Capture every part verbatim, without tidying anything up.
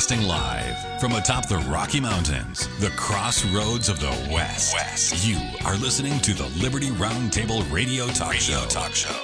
Broadcasting live from atop the Rocky Mountains, the crossroads of the West. West. You are listening to the Liberty Roundtable Radio Talk Radio Show. Talk Show.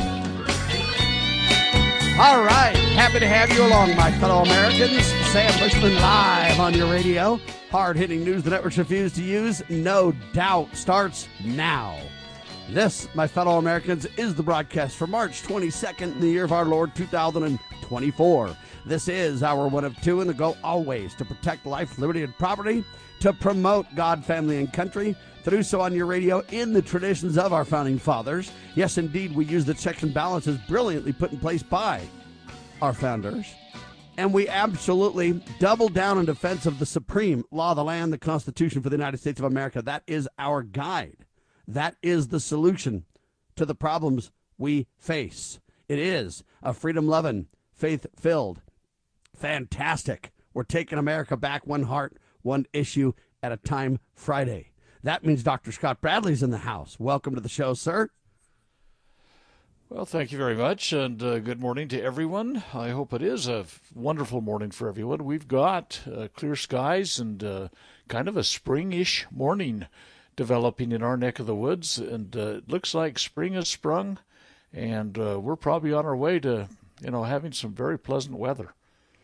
All right. Happy to have you along, my fellow Americans. Sam Bushman live on your radio. Hard-hitting news the networks refuse to use, no doubt, starts now. This, my fellow Americans, is the broadcast for March twenty-second in the year of our Lord two thousand twenty-four. This is our one of two, and the goal always to protect life, liberty, and property, to promote God, family, and country, to do so on your radio in the traditions of our founding fathers. Yes, indeed, we use the checks and balances brilliantly put in place by our founders. And we absolutely double down in defense of the supreme law of the land, the Constitution for the United States of America. That is our guide. That is the solution to the problems we face. It is a freedom-loving, faith-filled, fantastic, we're taking America back one heart, one issue at a time Friday. That means Doctor Scott Bradley's in the house. Welcome to the show, sir. Well, thank you very much, and uh, good morning to everyone. I hope it is a wonderful morning for everyone. We've got uh, clear skies and uh, kind of a spring-ish morning developing in our neck of the woods, and uh, it looks like spring has sprung, and uh, we're probably on our way to, you know, having some very pleasant weather.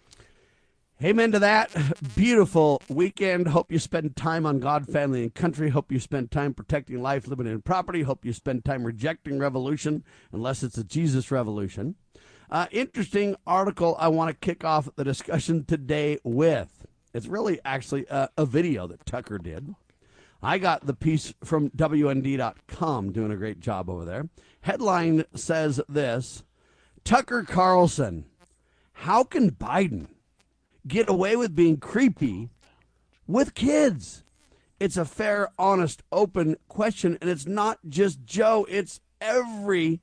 Amen to that. Beautiful weekend. Hope you spend time on God, family, and country. Hope you spend time protecting life, liberty, and property. Hope you spend time rejecting revolution, unless it's a Jesus revolution. Uh, interesting article I want to kick off the discussion today with. It's really actually a, a video that Tucker did. I got the piece from W N D dot com, doing a great job over there. Headline says this: Tucker Carlson, how can Biden get away with being creepy with kids? It's a fair, honest, open question, and it's not just Joe. It's every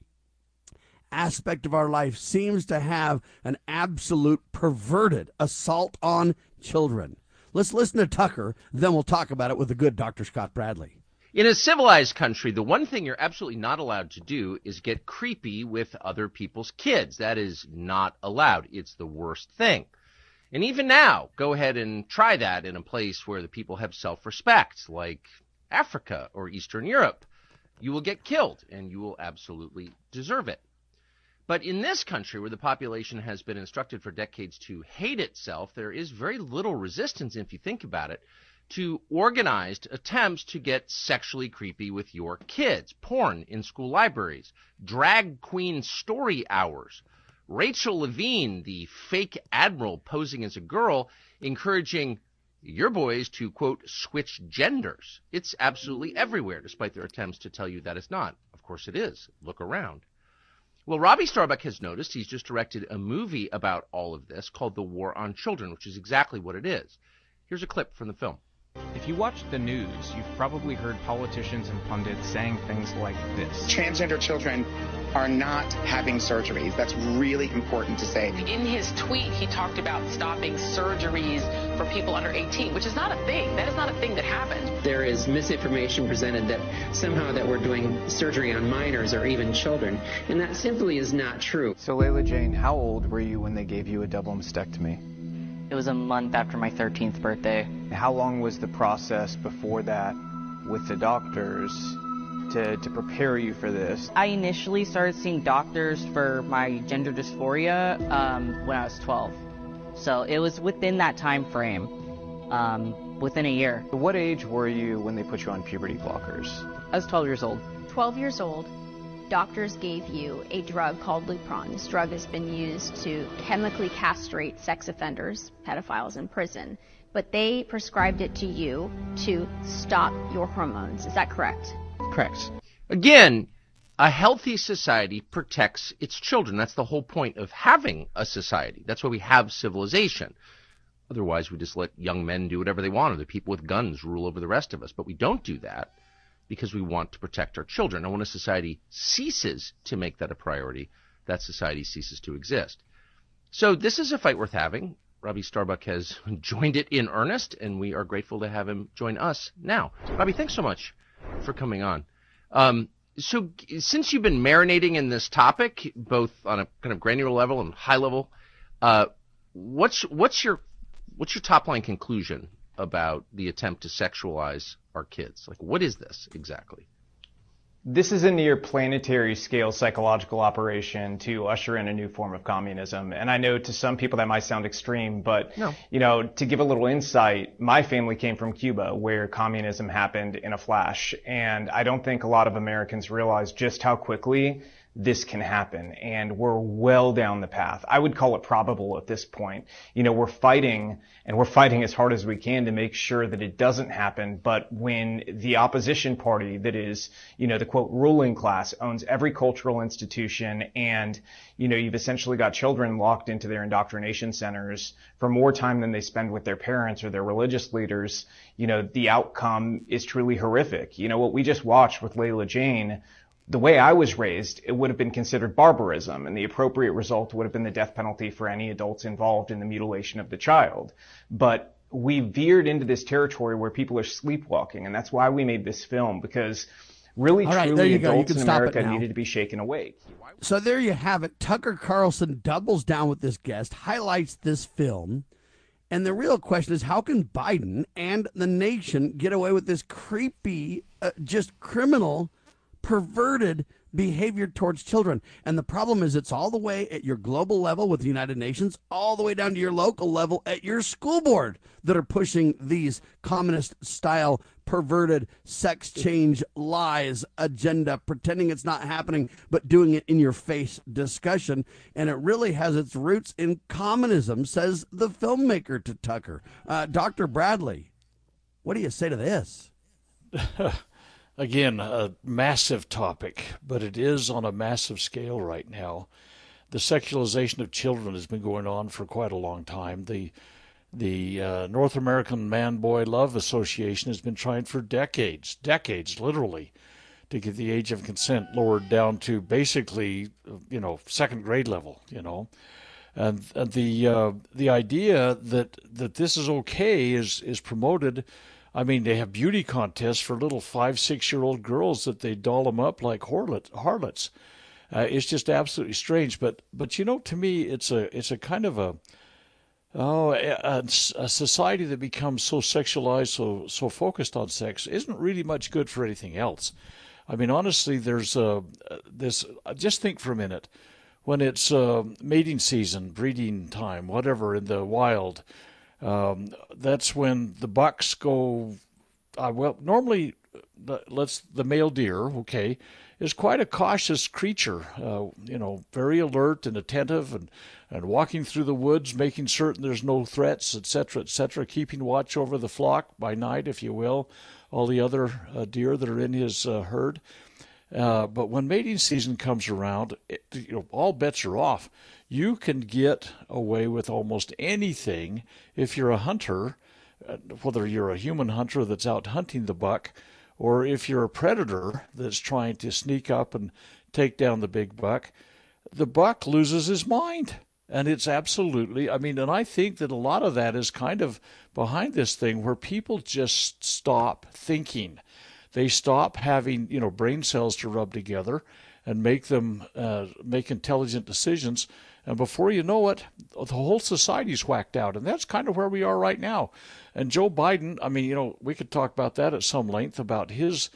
aspect of our life seems to have an absolute perverted assault on children. Let's listen to Tucker, then we'll talk about it with the good Doctor Scott Bradley. In a civilized country, the one thing you're absolutely not allowed to do is get creepy with other people's kids. That is not allowed. It's the worst thing. And even now, go ahead and try that in a place where the people have self-respect, like Africa or Eastern Europe. You will get killed, and you will absolutely deserve it. But in this country, where the population has been instructed for decades to hate itself, there is very little resistance, if you think about it, to organized attempts to get sexually creepy with your kids. Porn in school libraries, drag queen story hours, Rachel Levine, the fake admiral posing as a girl, encouraging your boys to, quote, switch genders. It's absolutely everywhere, despite their attempts to tell you that it's not. Of course it is. Look around. Well, Robbie Starbuck has noticed. He's just directed a movie about all of this called The War on Children, which is exactly what it is. Here's a clip from the film. If you watch the news, you've probably heard politicians and pundits saying things like this. Transgender children are not having surgeries. That's really important to say. In his tweet, he talked about stopping surgeries for people under eighteen, which is not a thing. That is not a thing that happened. There is misinformation presented that somehow that we're doing surgery on minors or even children, and that simply is not true. So, Layla Jane, how old were you when they gave you a double mastectomy? It was a month after my thirteenth birthday. How long was the process before that with the doctors to, to prepare you for this? I initially started seeing doctors for my gender dysphoria um, when I was twelve. So it was within that time frame, um, within a year. What age were you when they put you on puberty blockers? I was twelve years old. twelve years old. Doctors gave you a drug called Lupron. This drug has been used to chemically castrate sex offenders, pedophiles in prison, but they prescribed it to you to stop your hormones. Is that correct? Correct. Again, a healthy society protects its children. That's the whole point of having a society. That's why we have civilization. Otherwise, we just let young men do whatever they want, or the people with guns rule over the rest of us. But we don't do that because we want to protect our children. And when a society ceases to make that a priority, that society ceases to exist. So this is a fight worth having. Robbie Starbuck has joined it in earnest, and we are grateful to have him join us now. Robbie, thanks so much for coming on. Um, so since you've been marinating in this topic, both on a kind of granular level and high level, uh, what's what's your what's your top line conclusion about the attempt to sexualize our kids? Like, what is this exactly? This is a near planetary scale psychological operation to usher in a new form of communism. And I know to some people that might sound extreme, but, no. you know, to give a little insight, my family came from Cuba, where communism happened in a flash. And I don't think a lot of Americans realize just how quickly this can happen. And we're well down the path. I would call it probable at this point. You know, we're fighting, and we're fighting as hard as we can to make sure that it doesn't happen. But when the opposition party, that is, you know, the quote ruling class, owns every cultural institution, and, you know, you've essentially got children locked into their indoctrination centers for more time than they spend with their parents or their religious leaders, you know, the outcome is truly horrific. You know, what we just watched with Layla Jane, the way I was raised, it would have been considered barbarism, and the appropriate result would have been the death penalty for any adults involved in the mutilation of the child. But we veered into this territory where people are sleepwalking, and that's why we made this film, because really, right, truly, adults in stop America needed to be shaken awake. So there you have it. Tucker Carlson doubles down with this guest, highlights this film, and the real question is, how can Biden and the nation get away with this creepy, uh, just criminal, perverted behavior towards children? And the problem is, it's all the way at your global level with the United Nations, all the way down to your local level at your school board that are pushing these communist style perverted sex change lies agenda, pretending it's not happening, but doing it in your face discussion. And it really has its roots in communism, says the filmmaker to Tucker. Uh, Doctor Bradley, what do you say to this? Again, a massive topic, but it is on a massive scale right now. The sexualization of children has been going on for quite a long time. The the uh, North American Man-Boy Love Association has been trying for decades, decades literally, to get the age of consent lowered down to basically, you know, second grade level, you know. And, and the uh, the idea that that this is okay is is promoted. I mean, they have beauty contests for little five, six-year-old girls that they doll them up like harlot, harlots. Uh, it's just absolutely strange. But, but you know, to me, it's a it's a kind of a oh a, a society that becomes so sexualized, so so focused on sex, isn't really much good for anything else. I mean, honestly, there's uh, this. Just think for a minute, when it's uh, mating season, breeding time, whatever in the wild. Um, that's when the bucks go, uh, well, normally, the, let's the male deer, okay, is quite a cautious creature, uh, you know, very alert and attentive and, and walking through the woods, making certain there's no threats, et cetera, et cetera, keeping watch over the flock by night, if you will, all the other uh, deer that are in his uh, herd. Uh, but when mating season comes around, it, you know, all bets are off. You can get away with almost anything if you're a hunter, whether you're a human hunter that's out hunting the buck, or if you're a predator that's trying to sneak up and take down the big buck. The buck loses his mind. And it's absolutely, I mean, and I think that a lot of that is kind of behind this thing where people just stop thinking. They stop having, you know, brain cells to rub together and make them uh, make intelligent decisions. And before you know it, the whole society's whacked out. And that's kind of where we are right now. And Joe Biden, I mean, you know, we could talk about that at some length, about his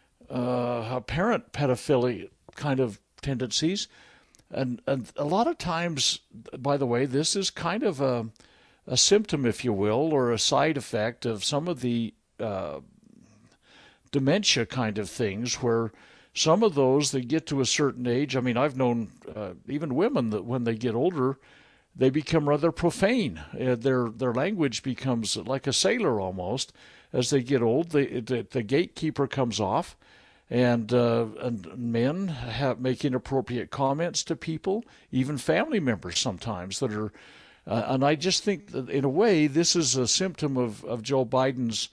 uh, apparent pedophilia kind of tendencies. And, and a lot of times, by the way, this is kind of a, a symptom, if you will, or a side effect of some of the uh, dementia kind of things, where some of those, they get to a certain age. I mean, I've known uh, even women that when they get older, they become rather profane. Uh, their their language becomes like a sailor almost. As they get old, they, the, the gatekeeper comes off, and uh, and men have make inappropriate comments to people, even family members sometimes that are. Uh, and I just think that in a way, this is a symptom of of Joe Biden's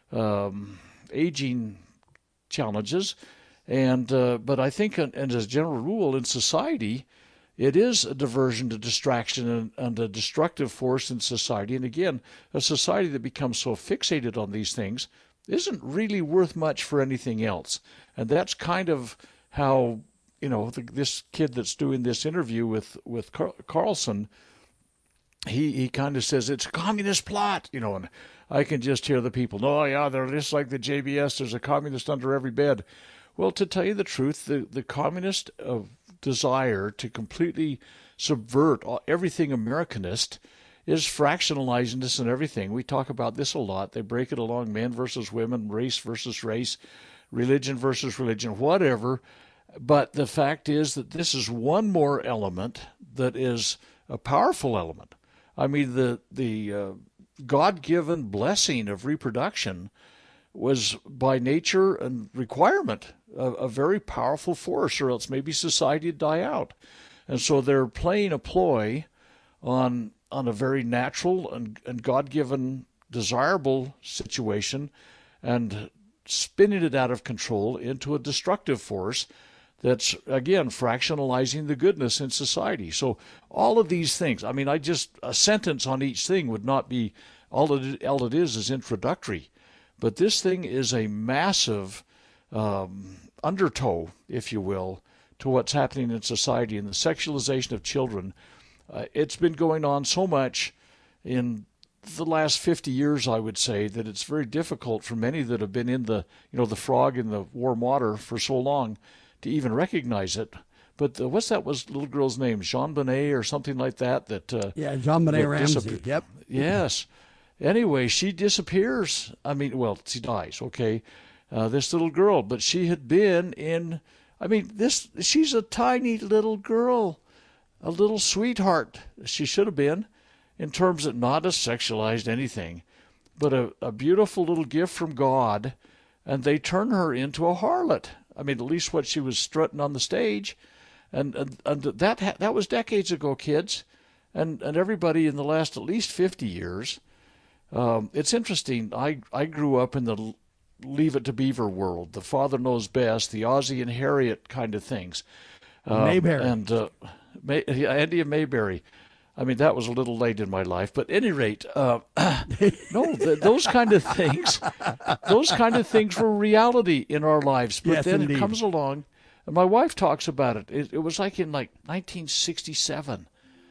um, aging challenges. And uh, but I think, and as a general rule in society, it is a diversion to distraction and, and a destructive force in society. And again, a society that becomes so fixated on these things isn't really worth much for anything else. And that's kind of how, you know, the, this kid that's doing this interview with with Car- Carlson he he kind of says it's a communist plot, you know, and I can just hear the people, no, yeah, they're just like the J B S. There's a communist under every bed. Well, to tell you the truth, the, the communist uh, desire to completely subvert everything Americanist is fractionalizing this and everything. We talk about this a lot. They break it along men versus women, race versus race, religion versus religion, whatever. But the fact is that this is one more element that is a powerful element. I mean, the the uh, God-given blessing of reproduction was by nature and requirement a, a very powerful force, or else maybe society would die out. And so they're playing a ploy on on a very natural and, and God-given desirable situation and spinning it out of control into a destructive force that's, again, fractionalizing the goodness in society. So all of these things, I mean, I just, a sentence on each thing would not be, all it, all it is is introductory. But this thing is a massive um, undertow, if you will, to what's happening in society and the sexualization of children. Uh, it's been going on so much in the last fifty years, I would say, that it's very difficult for many that have been in the, you know, the frog in the warm water for so long to even recognize it. But the, what's that was little girl's name? Jean Bonnet or something like that? That uh, Yeah, Jean Bonnet Ramsey. Yep. Yes. Anyway, she disappears. I mean, well, she dies, okay, uh, this little girl. But she had been in, I mean, this. she's a tiny little girl, a little sweetheart. She should have been, in terms of not a sexualized anything, but a, a beautiful little gift from God, and they turn her into a harlot. I mean, at least what she was strutting on the stage. And, and, and that that was decades ago, kids. And, and everybody in the last at least fifty years. Um, it's interesting. I, I grew up in the Leave It to Beaver world, the Father Knows Best, the Ozzie and Harriet kind of things. Um, Mayberry. And uh, May, Andy and Mayberry. I mean, that was a little late in my life, but at any rate, uh, no, the, those kind of things, those kind of things were reality in our lives. But yes, then indeed. It comes along, and my wife talks about it. it. It was like in like nineteen sixty-seven.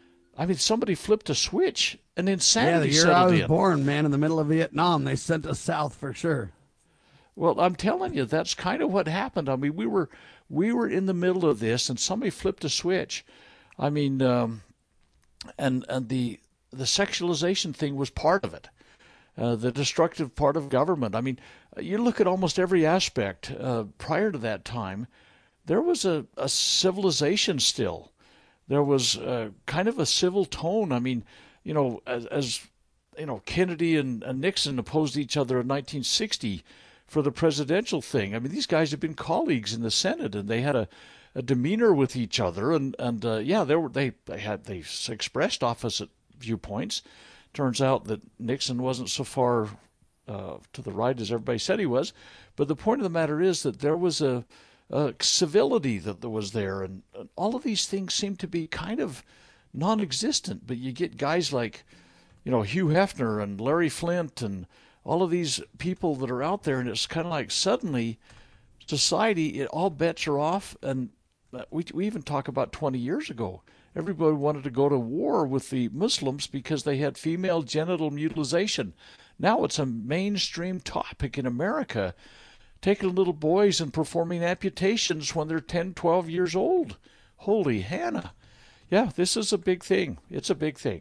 I mean, somebody flipped a switch, and insanity Yeah, the year settled I was in. born, man, in the middle of Vietnam, they sent us south for sure. Well, I'm telling you, that's kind of what happened. I mean, we were we were in the middle of this, and somebody flipped a switch. I mean. Um, And and the the sexualization thing was part of it, uh, the destructive part of government. I mean, you look at almost every aspect. Uh, prior to that time, there was a, a civilization still. There was uh, kind of a civil tone. I mean, you know, as, as you know, Kennedy and, and Nixon opposed each other in nineteen sixty for the presidential thing. I mean, these guys had been colleagues in the Senate, and they had a a demeanor with each other, and and uh, yeah, they were they they had they expressed opposite viewpoints. Turns out that Nixon wasn't so far uh, to the right as everybody said he was, but the point of the matter is that there was a, a civility that, that was there, and, and all of these things seem to be kind of non-existent. But you get guys like, you know, Hugh Hefner and Larry Flint and all of these people that are out there, and it's kind of like suddenly society, it all bets are off. And We we even talk about twenty years ago. Everybody wanted to go to war with the Muslims because they had female genital mutilation. Now it's a mainstream topic in America, taking little boys and performing amputations when they're ten, twelve years old. Holy Hannah. Yeah, this is a big thing. It's a big thing.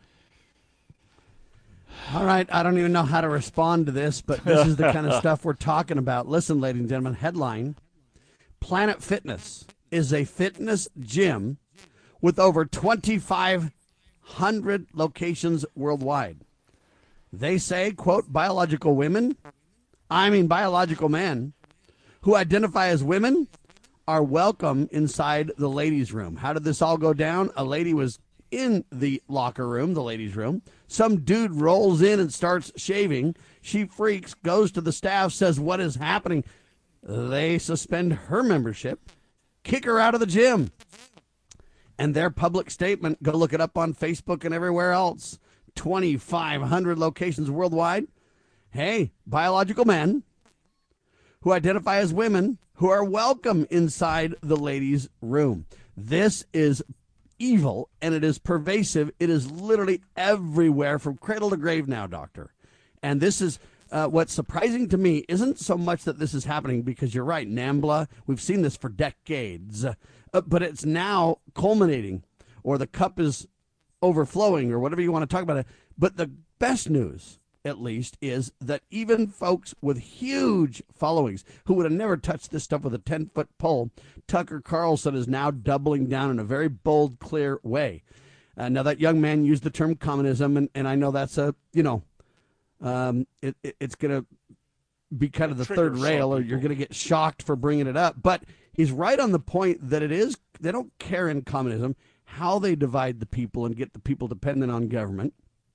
All right, I don't even know how to respond to this, but this is the kind of stuff we're talking about. Listen, ladies and gentlemen, headline, Planet Fitness is a fitness gym with over twenty-five hundred locations worldwide. They say, quote, biological women, I mean biological men, who identify as women are welcome inside the ladies' room. How did this all go down? A lady was in the locker room, the ladies' room. Some dude rolls in and starts shaving. She freaks, goes to the staff, says, what is happening? They suspend her membership, kick her out of the gym. And their public statement, go look it up on Facebook and everywhere else, twenty-five hundred locations worldwide. Hey, biological men who identify as women who are welcome inside the ladies' room. This is evil, and it is pervasive. It is literally everywhere from cradle to grave now, Doctor. And this is uh, what's surprising to me isn't so much that this is happening, because you're right, NAMBLA, we've seen this for decades, uh, but it's now culminating, or the cup is overflowing, or whatever you want to talk about it. But the best news, at least, is that even folks with huge followings who would have never touched this stuff with a ten-foot pole, Tucker Carlson is now doubling down in a very bold, clear way. Uh, now, that young man used the term communism, and, and I know that's a, you know, um, it, it, it's going to be kind of the third rail, or you're going to get shocked for bringing it up. But he's right on the point that it is, they don't care in communism how they divide the people and get the people dependent on government,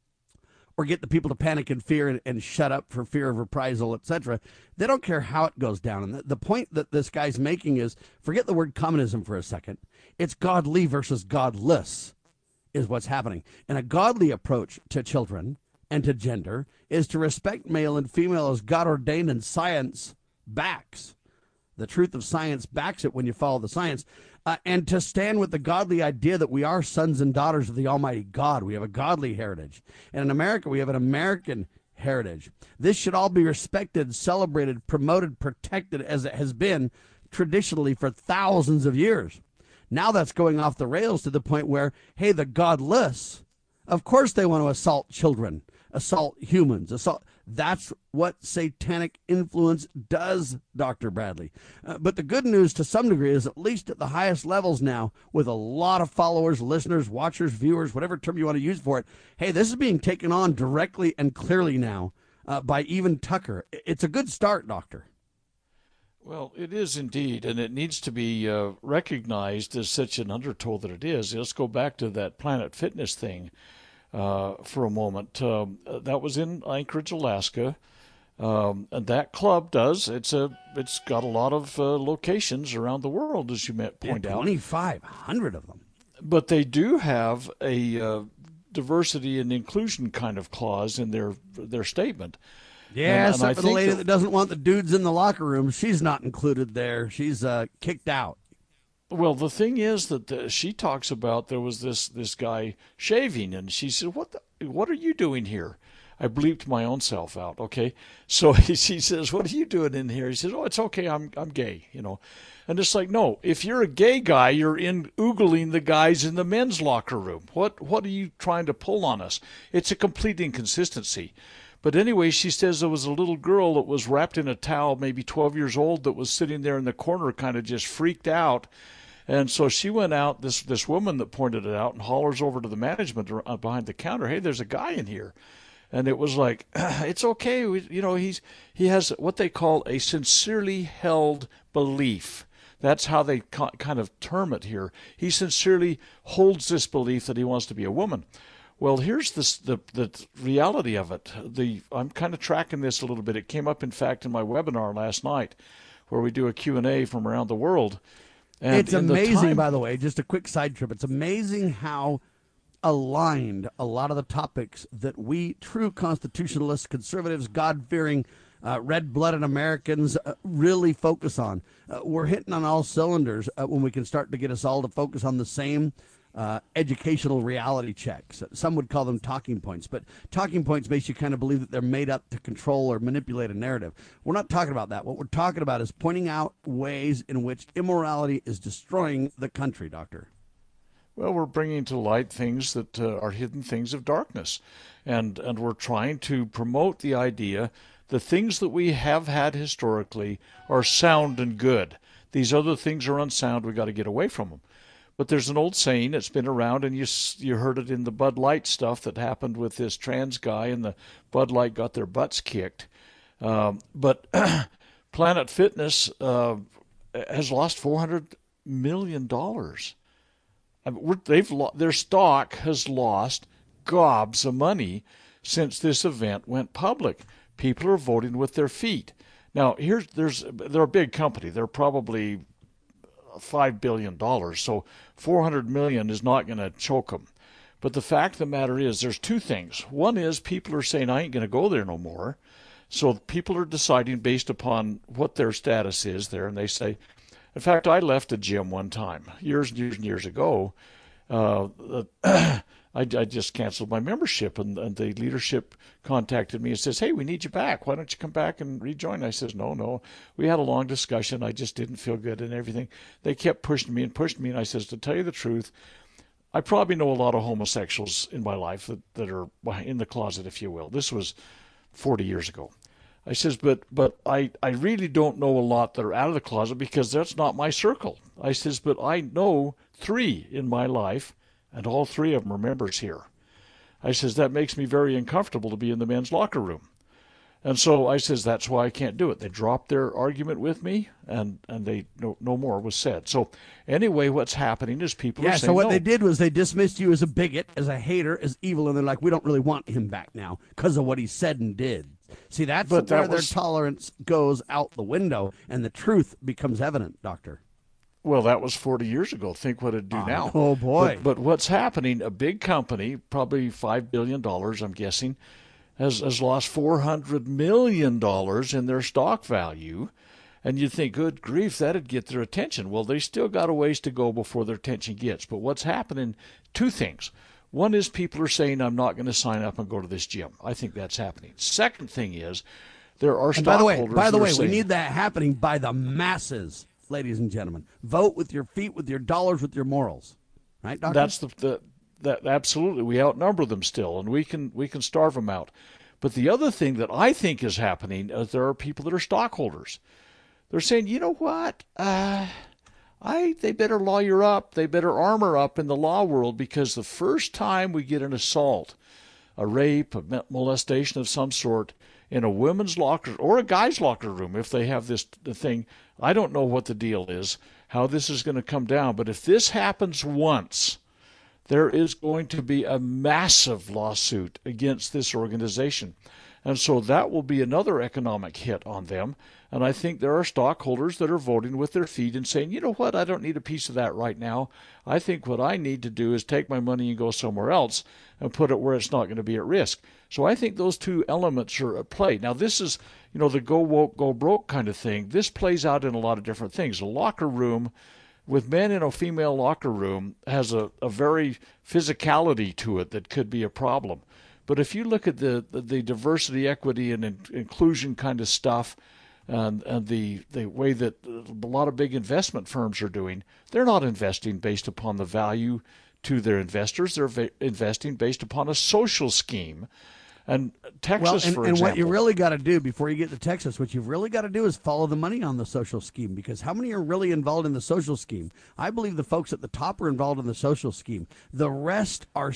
or get the people to panic and fear and, and shut up for fear of reprisal, et cetera. They don't care how it goes down. And the, the point that this guy's making is, forget the word communism for a second. It's godly versus godless is what's happening. And a godly approach to children and to gender is to respect male and female as God ordained, and science backs. The truth of science backs it when you follow the science. Uh, and to stand with the godly idea that we are sons and daughters of the Almighty God. We have a godly heritage. And in America, we have an American heritage. This should all be respected, celebrated, promoted, protected, as it has been traditionally for thousands of years. Now that's going off the rails to the point where, hey, the godless, of course they want to assault children, assault humans, assault. That's what satanic influence does, Doctor Bradley. Uh, but the good news to some degree is, at least at the highest levels now, with a lot of followers, listeners, watchers, viewers, whatever term you want to use for it, hey, this is being taken on directly and clearly now uh, by even Tucker. It's a good start, Doctor. Well, it is indeed, and it needs to be uh, recognized as such an undertow that it is. Let's go back to that Planet Fitness thing uh, for a moment. Um, that was in Anchorage, Alaska, um, and that club does. It's a. It's got a lot of uh, locations around the world, as you might point yeah, out. twenty-five hundred of them. But they do have a uh, diversity and inclusion kind of clause in their their statement. Yeah, and, except and for the lady that, that doesn't want the dudes in the locker room. She's not included there. She's uh, kicked out. Well, the thing is that the, she talks about there was this, this guy shaving, and she said, "What the, what are you doing here?" I bleeped my own self out. Okay, so she says, "What are you doing in here?" He says, "Oh, it's okay. I'm I'm gay, you know." And it's like, no, if you're a gay guy, you're in oogling the guys in the men's locker room. What what are you trying to pull on us? It's a complete inconsistency. But anyway, she says there was a little girl that was wrapped in a towel, maybe twelve years old, that was sitting there in the corner kind of just freaked out. And so she went out, this this woman that pointed it out, and hollers over to the management behind the counter, "Hey, there's a guy in here." And it was like, it's okay. We, you know, he's he has what they call a sincerely held belief. That's how they kind of term it here. He sincerely holds this belief that he wants to be a woman. Well, here's this, the the reality of it. The I'm kind of tracking this a little bit. It came up, in fact, in my webinar last night, where we do a Q and A from around the world. And it's amazing, time, by the way, just a quick side trip. It's amazing how aligned a lot of the topics that we true constitutionalists, conservatives, God-fearing, uh, red-blooded Americans uh, really focus on. Uh, we're hitting on all cylinders uh, when we can start to get us all to focus on the same Uh, educational reality checks. Some would call them talking points, but talking points makes you kind of believe that they're made up to control or manipulate a narrative. We're not talking about that. What we're talking about is pointing out ways in which immorality is destroying the country, Doctor. Well, we're bringing to light things that uh, are hidden things of darkness, and and we're trying to promote the idea the things that we have had historically are sound and good. These other things are unsound. We've got to get away from them. But there's an old saying that's been around, and you you heard it in the Bud Light stuff that happened with this trans guy, and the Bud Light got their butts kicked. Um, but Planet Fitness uh, has lost four hundred million dollars. I mean, we're, they've lo- their stock has lost gobs of money since this event went public. People are voting with their feet. Now, here's there's they're a big company. They're probably five billion dollars, so four hundred million dollars is not going to choke them. But the fact of the matter is, there's two things. One is people are saying, I ain't going to go there no more. So people are deciding based upon what their status is there, and they say, in fact, I left a gym one time, years and years and years ago, uh, I, I just canceled my membership, and, and the leadership contacted me and says, hey, we need you back. Why don't you come back and rejoin? I says, no, no. We had a long discussion. I just didn't feel good and everything. They kept pushing me and pushing me, and I says, to tell you the truth, I probably know a lot of homosexuals in my life that, that are in the closet, if you will. This was forty years ago. I says, but but I, I really don't know a lot that are out of the closet because that's not my circle. I says, but I know three in my life, and all three of them are members here. I says, that makes me very uncomfortable to be in the men's locker room. And so I says, that's why I can't do it. They dropped their argument with me, and, and they no, no more was said. So anyway, what's happening is people yeah, are saying so what no. they did was they dismissed you as a bigot, as a hater, as evil, and they're like, we don't really want him back now because of what he said and did. See, that's But where that their was- tolerance goes out the window, and the truth becomes evident, Doctor. Well, that was forty years ago. Think what it'd do now. Oh, boy. But, but what's happening, a big company, probably five billion dollars, I'm guessing, has, has lost four hundred million dollars in their stock value. And you'd think, good grief, that'd get their attention. Well, they still got a ways to go before their attention gets. But what's happening, two things. One is people are saying, I'm not going to sign up and go to this gym. I think that's happening. Second thing is, there are And by the way, stockholders by the that are way, we saying- need that happening by the masses, ladies and gentlemen. Vote with your feet, with your dollars, with your morals. Right, Doctor? That's the, the that absolutely, we outnumber them still, and we can we can starve them out. But the other thing that I think is happening is there are people that are stockholders. They're saying, you know what, uh, I they better lawyer up, they better armor up in the law world, because the first time we get an assault, a rape, a molestation of some sort in a women's locker or a guy's locker room, if they have this the thing, I don't know what the deal is, how this is going to come down. But if this happens once, there is going to be a massive lawsuit against this organization. And so that will be another economic hit on them. And I think there are stockholders that are voting with their feet and saying, you know what, I don't need a piece of that right now. I think what I need to do is take my money and go somewhere else and put it where it's not going to be at risk. So I think those two elements are at play. Now, this is, you know, the go woke, go broke kind of thing. This plays out in a lot of different things. A locker room with men in a female locker room has a, a very physicality to it that could be a problem. But if you look at the, the, the diversity, equity, and in, inclusion kind of stuff, and, and the, the way that a lot of big investment firms are doing, they're not investing based upon the value to their investors. They're va- investing based upon a social scheme. And Texas, well, and, for and example. what you really got to do before you get to Texas, what you've really got to do is follow the money on the social scheme, because how many are really involved in the social scheme? I believe the folks at the top are involved in the social scheme. The rest are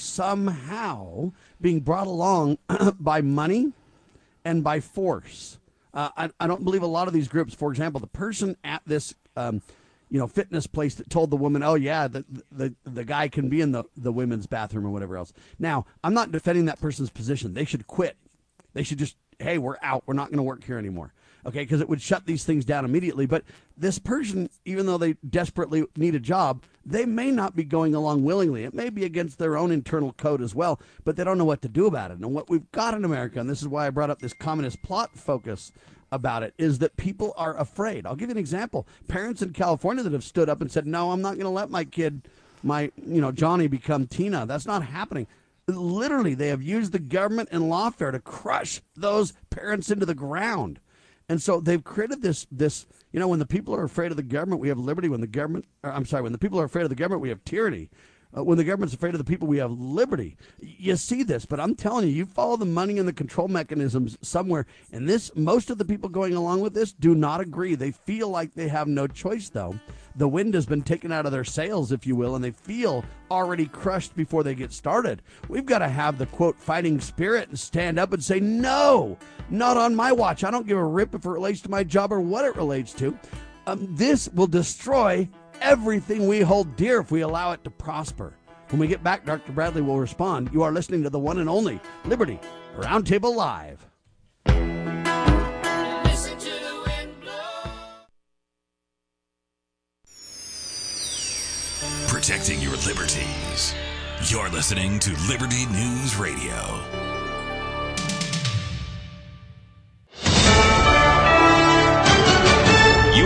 somehow being brought along by money and by force. Uh, I, I don't believe a lot of these groups, for example, the person at this um, you know, fitness place that told the woman, oh, yeah, the the, the guy can be in the, the women's bathroom or whatever else. Now, I'm not defending that person's position. They should quit. They should just, hey, we're out. We're not going to work here anymore. Okay, because it would shut these things down immediately. But this person, even though they desperately need a job, they may not be going along willingly. It may be against their own internal code as well, but they don't know what to do about it. And what we've got in America, and this is why I brought up this communist plot focus about it, is that people are afraid. I'll give you an example. Parents in California that have stood up and said, no, I'm not going to let my kid, my, you know, Johnny become Tina. That's not happening. Literally, they have used the government and lawfare to crush those parents into the ground. And so they've created this, this, you know, when the people are afraid of the government, we have liberty. When the government, or, I'm sorry, when the people are afraid of the government, we have tyranny. Uh, when the government's afraid of the people, we have liberty. You see this, but I'm telling you, you follow the money and the control mechanisms somewhere. And this, most of the people going along with this do not agree. They feel like they have no choice, though. The wind has been taken out of their sails, if you will, and they feel already crushed before they get started. We've got to have the, quote, fighting spirit and stand up and say, no, not on my watch. I don't give a rip if it relates to my job or what it relates to. Um, this will destroy everything we hold dear if we allow it to prosper. When we get back, Doctor Bradley will respond. You are listening to the one and only Liberty Roundtable Live. Listen to the wind blow. Protecting your liberties. You're listening to Liberty News Radio. U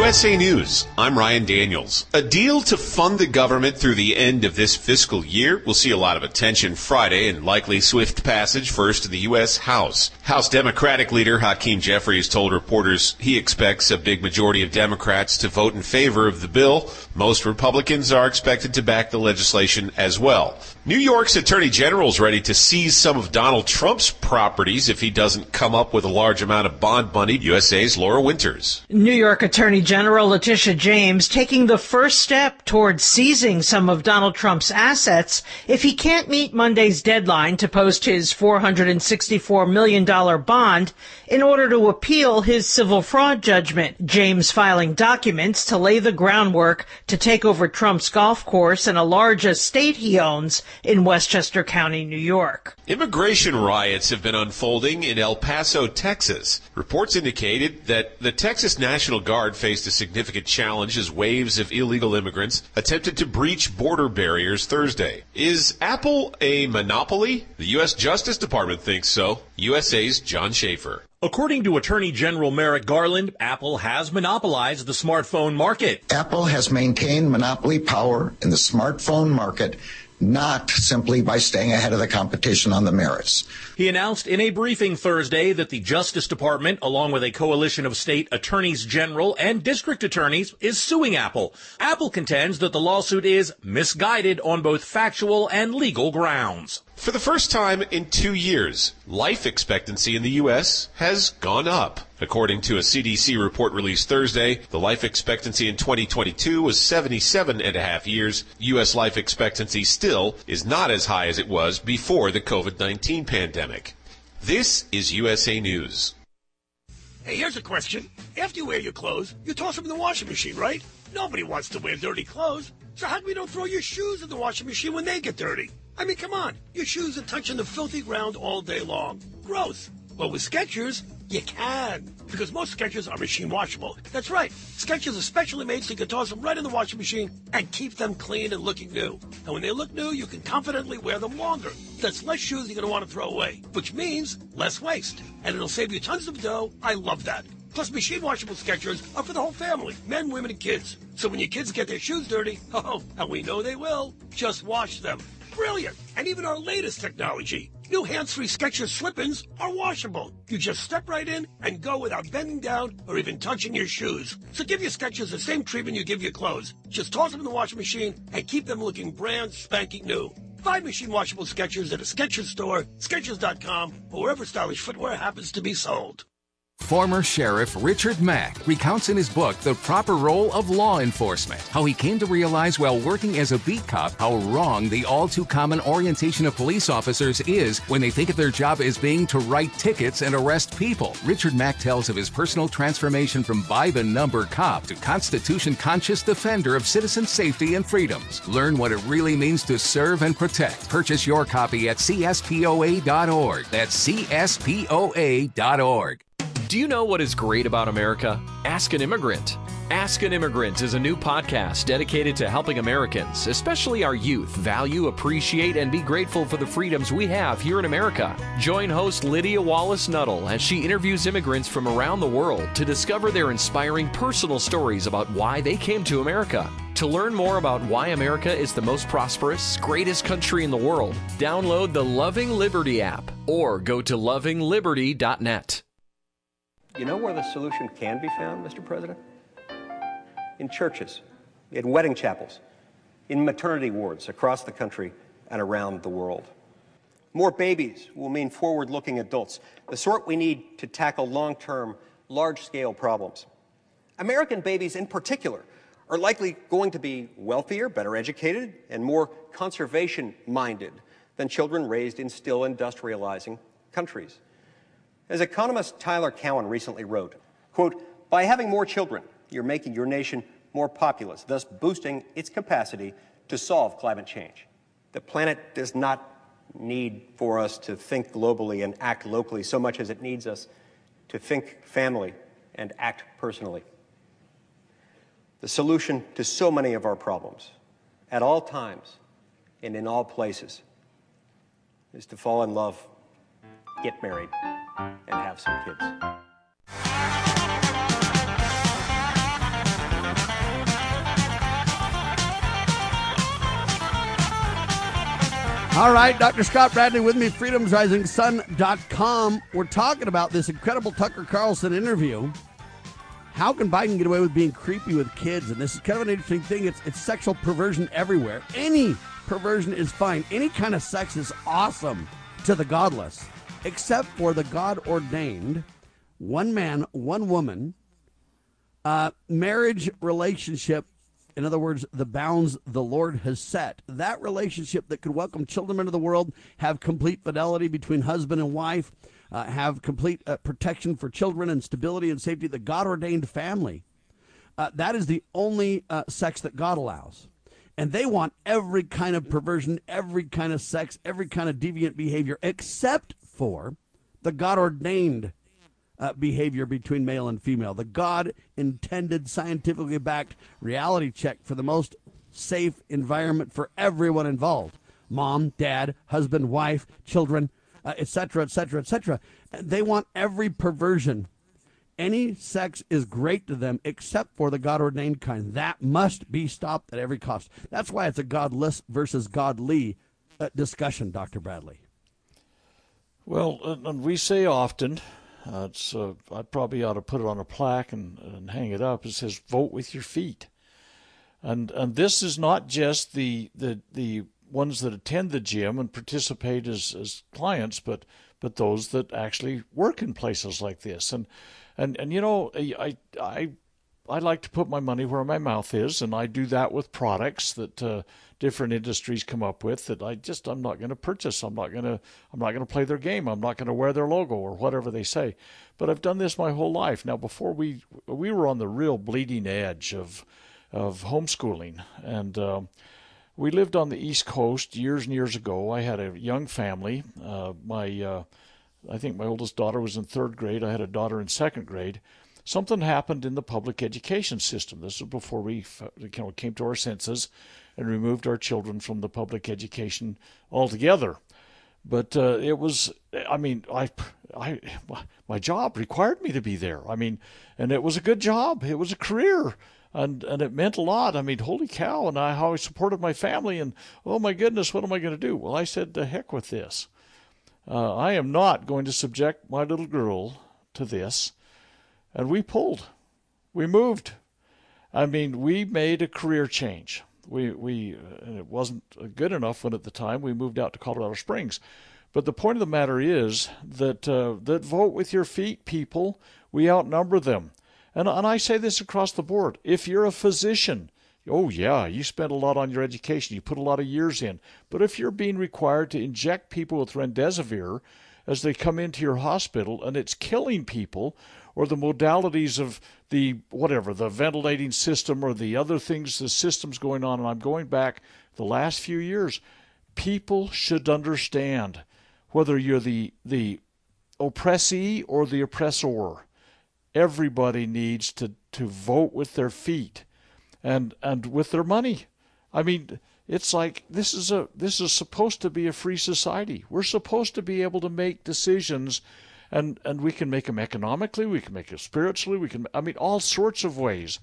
S A News, I'm Ryan Daniels. A deal to fund the government through the end of this fiscal year will see a lot of attention Friday and likely swift passage first to the U S House. House Democratic leader Hakeem Jeffries told reporters he expects a big majority of Democrats to vote in favor of the bill. Most Republicans are expected to back the legislation as well. New York's Attorney General is ready to seize some of Donald Trump's properties if he doesn't come up with a large amount of bond money. U S A's Laura Winters. New York Attorney General Letitia James taking the first step towards seizing some of Donald Trump's assets if he can't meet Monday's deadline to post his four hundred sixty-four million dollars bond in order to appeal his civil fraud judgment. James filing documents to lay the groundwork to take over Trump's golf course and a large estate he owns in Westchester County, New York. Immigration riots have been unfolding in El Paso, Texas. Reports indicated that the Texas National Guard faced a significant challenge as waves of illegal immigrants attempted to breach border barriers Thursday. Is Apple a monopoly? The U S Justice Department thinks so. U S A's John Schaefer. According to Attorney General Merrick Garland, Apple has monopolized the smartphone market. Apple has maintained monopoly power in the smartphone market, not simply by staying ahead of the competition on the merits. He announced in a briefing Thursday that the Justice Department, along with a coalition of state attorneys general and district attorneys, is suing Apple. Apple contends that the lawsuit is misguided on both factual and legal grounds. For the first time in two years, life expectancy in the U S has gone up. According to a C D C report released Thursday, the life expectancy in twenty twenty-two was seventy-seven and a half years. U S life expectancy still is not as high as it was before the COVID nineteen pandemic. This is U S A News. Hey, here's a question. After you wear your clothes, you toss them in the washing machine, right? Nobody wants to wear dirty clothes. So how come you don't throw your shoes in the washing machine when they get dirty? I mean, come on. Your shoes are touching the filthy ground all day long. Gross. Well, with Skechers, you can. Because most Skechers are machine washable. That's right. Skechers are specially made so you can toss them right in the washing machine and keep them clean and looking new. And when they look new, you can confidently wear them longer. That's less shoes you're going to want to throw away, which means less waste. And it'll save you tons of dough. I love that. Plus, machine washable Skechers are for the whole family, men, women, and kids. So when your kids get their shoes dirty, oh, and we know they will, just wash them. Brilliant. And even our latest technology, new hands-free Skechers slip-ins are washable. You just step right in and go without bending down or even touching your shoes. So give your Skechers the same treatment you give your clothes. Just toss them in the washing machine and keep them looking brand spanking new. Find machine washable Skechers at a Skechers store, Skechers dot com, or wherever stylish footwear happens to be sold. Former Sheriff Richard Mack recounts in his book The Proper Role of Law Enforcement how he came to realize while working as a beat cop how wrong the all-too-common orientation of police officers is when they think of their job as being to write tickets and arrest people. Richard Mack tells of his personal transformation from by-the-number cop to Constitution-conscious defender of citizen safety and freedoms. Learn what it really means to serve and protect. Purchase your copy at C S P O A dot org. That's C S P O A dot org. Do you know what is great about America? Ask an Immigrant. Ask an Immigrant is a new podcast dedicated to helping Americans, especially our youth, value, appreciate, and be grateful for the freedoms we have here in America. Join host Lydia Wallace Nuttall as she interviews immigrants from around the world to discover their inspiring personal stories about why they came to America. To learn more about why America is the most prosperous, greatest country in the world, download the Loving Liberty app or go to loving liberty dot net. You know where the solution can be found, Mister President? In churches, in wedding chapels, in maternity wards across the country and around the world. More babies will mean forward-looking adults, the sort we need to tackle long-term, large-scale problems. American babies in particular are likely going to be wealthier, better educated, and more conservation-minded than children raised in still industrializing countries. As economist Tyler Cowen recently wrote, quote, by having more children, you're making your nation more populous, thus boosting its capacity to solve climate change. The planet does not need for us to think globally and act locally so much as it needs us to think family and act personally. The solution to so many of our problems, at all times and in all places, is to fall in love, get married, and have some kids. All right, Doctor Scott Bradley with me, freedoms rising sun dot com. We're talking about this incredible Tucker Carlson interview. How can Biden get away with being creepy with kids? And this is kind of an interesting thing. It's, it's sexual perversion everywhere. Any perversion is fine. Any kind of sex is awesome to the godless, except for the God-ordained one man, one woman uh, marriage relationship. In other words, the bounds the Lord has set. That relationship that could welcome children into the world, have complete fidelity between husband and wife, uh, have complete uh, protection for children and stability and safety, the God-ordained family. Uh, that is the only uh, sex that God allows. And they want every kind of perversion, every kind of sex, every kind of deviant behavior, except for the God-ordained Uh, behavior between male and female, the God-intended, scientifically backed reality check for the most safe environment for everyone involved. Mom, dad, husband, wife, children, uh, et cetera, et cetera, et cetera. They want every perversion. Any sex is great to them except for the God-ordained kind. That must be stopped at every cost. That's why it's a godless versus godly uh, discussion, Doctor Bradley. Well, and we say often... Uh, it's, uh, I probably ought to put it on a plaque and, and hang it up. It says, vote with your feet. And and this is not just the the, the ones that attend the gym and participate as, as clients, but but those that actually work in places like this. And, and, and you know, I, I, I like to put my money where my mouth is, and I do that with products that uh, different industries come up with that I just I'm not going to purchase. I'm not going to I'm not going to play their game. I'm not going to wear their logo or whatever they say. But I've done this my whole life. Now, before we we were on the real bleeding edge of of homeschooling, and um, we lived on the East Coast years and years ago. I had a young family. Uh, my uh, I think my oldest daughter was in third grade. I had a daughter in second grade. Something happened in the public education system. This was before we you know, came to our senses and removed our children from the public education altogether. But uh, it was, I mean, I, I, my job required me to be there. I mean, and it was a good job. It was a career, and and it meant a lot. I mean, holy cow, and I, how I supported my family, and oh my goodness, what am I going to do? Well, I said, the heck with this. Uh, I am not going to subject my little girl to this. And we pulled. We moved. I mean, we made a career change. We we uh, it wasn't good enough when at the time we moved out to Colorado Springs. But the point of the matter is that uh, that vote with your feet, people. We outnumber them. And and I say this across the board. If you're a physician, oh yeah, you spent a lot on your education. You put a lot of years in. But if you're being required to inject people with remdesivir as they come into your hospital and it's killing people, or the modalities of the, whatever, the ventilating system or the other things, the systems going on, and I'm going back the last few years, people should understand whether you're the, the oppressee or the oppressor. Everybody needs to, to vote with their feet and and with their money. I mean, it's like this is a this is supposed to be a free society. We're supposed to be able to make decisions. And and we can make them economically, we can make them spiritually, we can, I mean, all sorts of ways.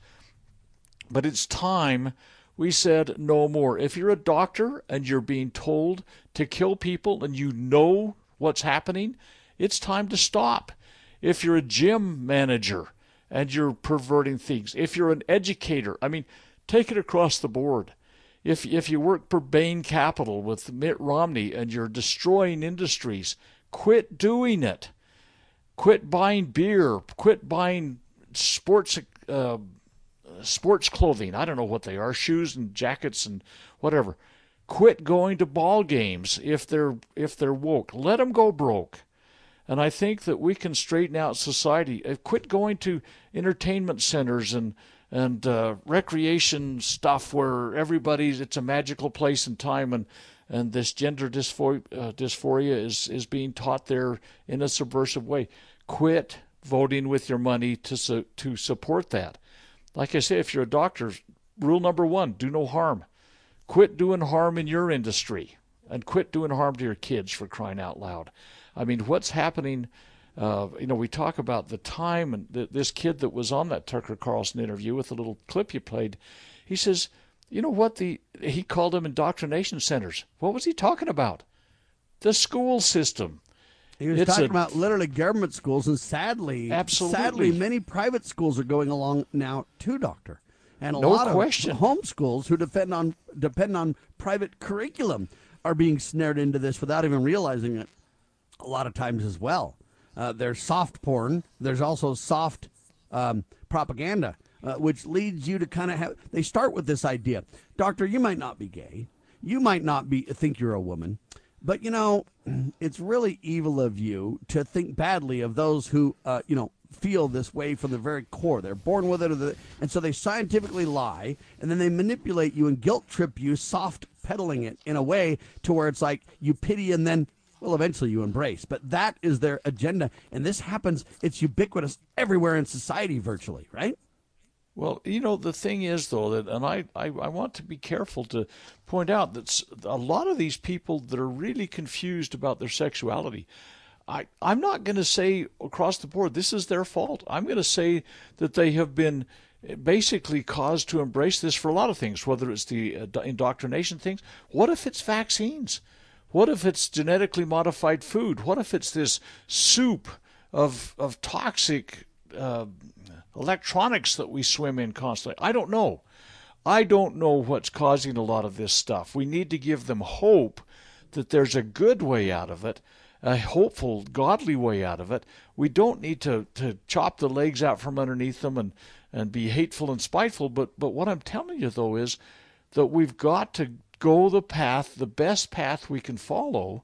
But it's time we said no more. If you're a doctor and you're being told to kill people and you know what's happening, it's time to stop. If you're a gym manager and you're perverting things, if you're an educator, I mean, take it across the board. If if you work for Bain Capital with Mitt Romney and you're destroying industries, quit doing it. Quit buying beer. Quit buying sports uh, sports clothing. I don't know what they are, shoes and jackets and whatever. Quit going to ball games if they're if they're woke. Let them go broke. And I think that we can straighten out society. Quit going to entertainment centers and and uh, recreation stuff where everybody's it's a magical place and time, and and this gender dysphoria, uh, dysphoria is, is being taught there in a subversive way. Quit voting with your money to su- to support that. Like I say, if you're a doctor, rule number one, do no harm. Quit doing harm in your industry, and quit doing harm to your kids, for crying out loud. I mean, what's happening, uh, you know, we talk about the time, and th- this kid that was on that Tucker Carlson interview with the little clip you played, he says, you know what, the he called them indoctrination centers. What was he talking about? the school system. He was It's talking a- about literally government schools, and sadly, Absolutely. sadly, many private schools are going along now too, Doctor. And a No lot question. of home schools who depend on depend on private curriculum are being snared into this without even realizing it. A lot of times as well. Uh, there's soft porn. There's also soft um, propaganda, uh, which leads you to kind of have. They start with this idea, Doctor, you might not be gay, you might not be think you're a woman, but you know, it's really evil of you to think badly of those who, uh, you know, feel this way from the very core. They're born with it, or the, and so they scientifically lie, and then they manipulate you and guilt trip you, soft peddling it in a way to where it's like you pity and then, well, eventually you embrace. But that is their agenda, and this happens. It's ubiquitous everywhere in society, virtually, right? Well, you know, the thing is, though, that, and I, I, I want to be careful to point out that s- a lot of these people that are really confused about their sexuality, I, I'm not going to say across the board this is their fault. I'm going to say that they have been basically caused to embrace this for a lot of things, whether it's the uh, indoctrination things. What if it's vaccines? What if it's genetically modified food? What if it's this soup of of toxic uh, electronics that we swim in constantly? I don't know. I don't know what's causing a lot of this stuff. We need to give them hope that there's a good way out of it, a hopeful, godly way out of it. We don't need to, to chop the legs out from underneath them and, and be hateful and spiteful. But, but what I'm telling you, though, is that we've got to go the path, the best path we can follow,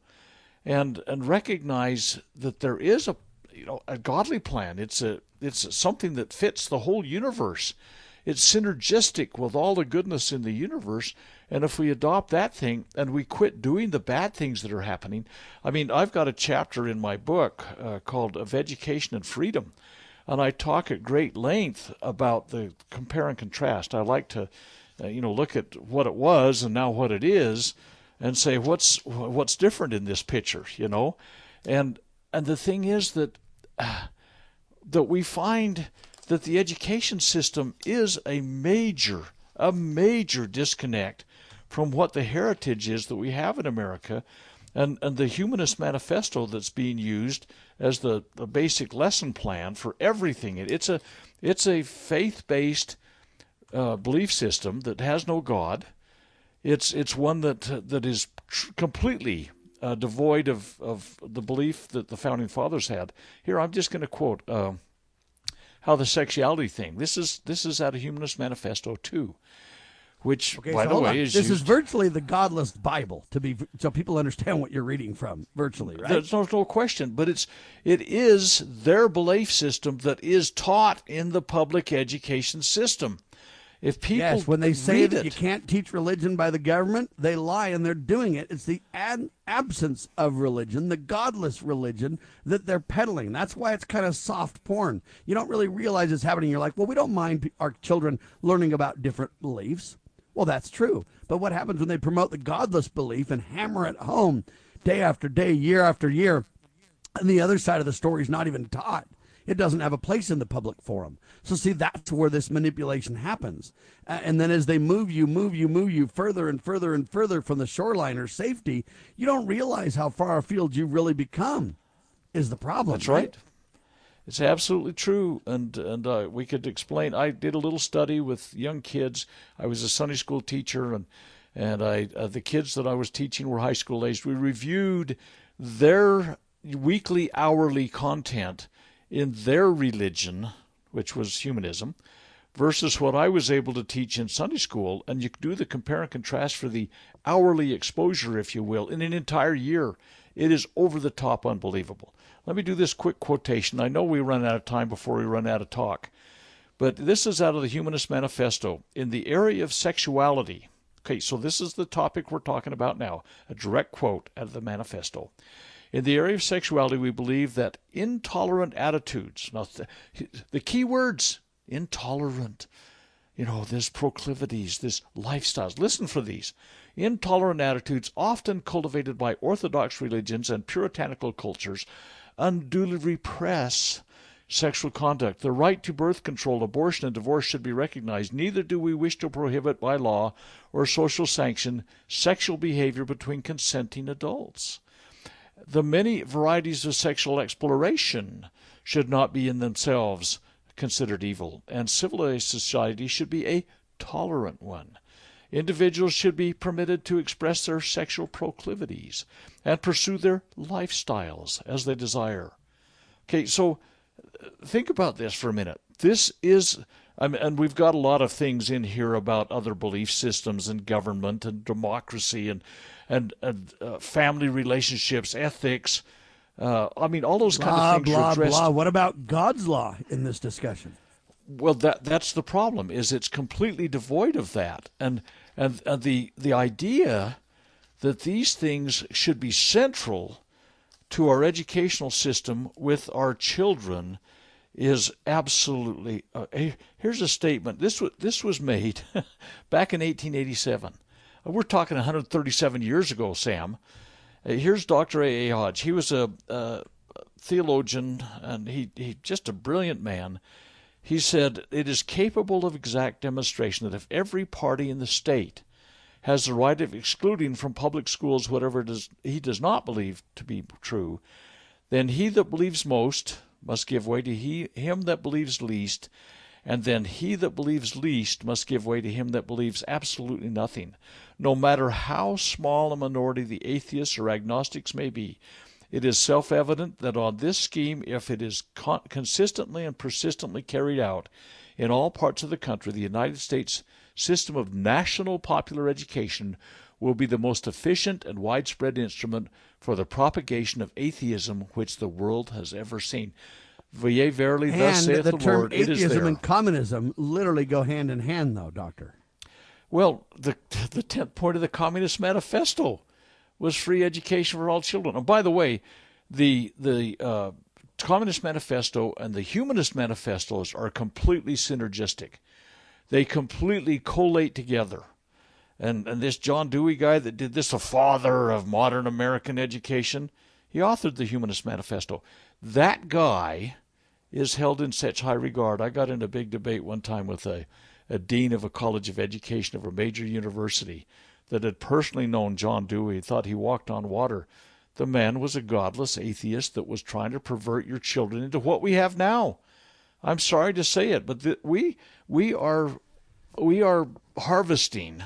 and and recognize that there is a you know a godly plan. It's a it's something that fits the whole universe. It's synergistic with all the goodness in the universe. And if we adopt that thing and we quit doing the bad things that are happening, I mean, I've got a chapter in my book uh, called Of Education and Freedom, and I talk at great length about the compare and contrast. I like to, uh, you know, look at what it was and now what it is, and say what's what's different in this picture, you know, and and the thing is that uh, that we find that the education system is a major, a major disconnect from what the heritage is that we have in America, and, and the Humanist Manifesto that's being used as the, the basic lesson plan for everything. It's a, it's a faith-based uh, belief system that has no God. It's it's one that that is tr- completely uh, devoid of, of the belief that the Founding Fathers had. Here, I'm just going to quote uh, how the sexuality thing. This is this is out of Humanist Manifesto too, which, Okay, by so the hold way, on. is this used, is virtually the godless Bible, to be so people understand what you're reading from. Virtually, right? There's no, no question, but it's it is their belief system that is taught in the public education system. If people yes, when they say read that it, you can't teach religion by the government, they lie, and they're doing it. It's the ad- absence of religion, the godless religion that they're peddling. That's why it's kind of soft porn. You don't really realize it's happening. You're like, well, we don't mind pe- our children learning about different beliefs. Well, that's true. But what happens when they promote the godless belief and hammer it home day after day, year after year, and the other side of the story is not even taught? It doesn't have a place in the public forum. So see, that's where this manipulation happens. Uh, and then as they move you, move you, move you further and further and further from the shoreline or safety, you don't realize how far afield you've really become is the problem. That's right. It's absolutely true. And, and uh, we could explain. I did a little study with young kids. I was a Sunday school teacher, and, and I uh, the kids that I was teaching were high school aged. We reviewed their weekly, hourly content in their religion, which was humanism, versus what I was able to teach in Sunday school. And you do the compare and contrast for the hourly exposure, if you will, in an entire year. It is over the top unbelievable. Let me do this quick quotation. I know we run out of time before we run out of talk, but this is out of the Humanist Manifesto. In the area of sexuality, okay, so this is the topic we're talking about now, a direct quote out of the manifesto. In the area of sexuality, we believe that intolerant attitudes, now th- the key words, intolerant, you know, there's proclivities, there's lifestyles. Listen for these. Intolerant attitudes, often cultivated by orthodox religions and puritanical cultures, unduly repress sexual conduct. The right to birth control, abortion, and divorce should be recognized. Neither do we wish to prohibit by law or social sanction sexual behavior between consenting adults. The many varieties of sexual exploration should not be in themselves considered evil, and civilized society should be a tolerant one. Individuals should be permitted to express their sexual proclivities and pursue their lifestyles as they desire. Okay, so think about this for a minute. This is, I mean, and we've got a lot of things in here about other belief systems and government and democracy and and, and uh, family relationships, ethics. Uh, I mean, all those blah, kind of things blah, are addressed. Blah. What about God's law in this discussion? Well, that that's the problem. Is it's completely devoid of that, and and, and the the idea that these things should be central to our educational system with our children is absolutely. Uh, here's a statement. This was this was made back in eighteen eighty-seven. We're talking one hundred thirty-seven years ago, Sam. Uh, here's Doctor A A. Hodge. He was a, a theologian, and he he just a brilliant man. He said, it is capable of exact demonstration that if every party in the state has the right of excluding from public schools whatever it is he does not believe to be true, then he that believes most must give way to he, him that believes least, and then he that believes least must give way to him that believes absolutely nothing. No matter how small a minority the atheists or agnostics may be, it is self-evident that on this scheme, if it is con- consistently and persistently carried out in all parts of the country, the United States system of national popular education will be the most efficient and widespread instrument for the propagation of atheism which the world has ever seen. Yea, verily, thus and saith the the term Lord, it is atheism there. and communism literally go hand in hand, though, Doctor. Well, the the tenth point of the Communist Manifesto was free education for all children. And by the way, the the uh, Communist Manifesto and the Humanist Manifestos are completely synergistic. They completely collate together. And and this John Dewey guy that did this, the father of modern American education, he authored the Humanist Manifesto. That guy is held in such high regard. I got in a big debate one time with a, a dean of a college of education of a major university that had personally known John Dewey, thought he walked on water. The man was a godless atheist that was trying to pervert your children into what we have now. I'm sorry to say it, but the, we we are we are harvesting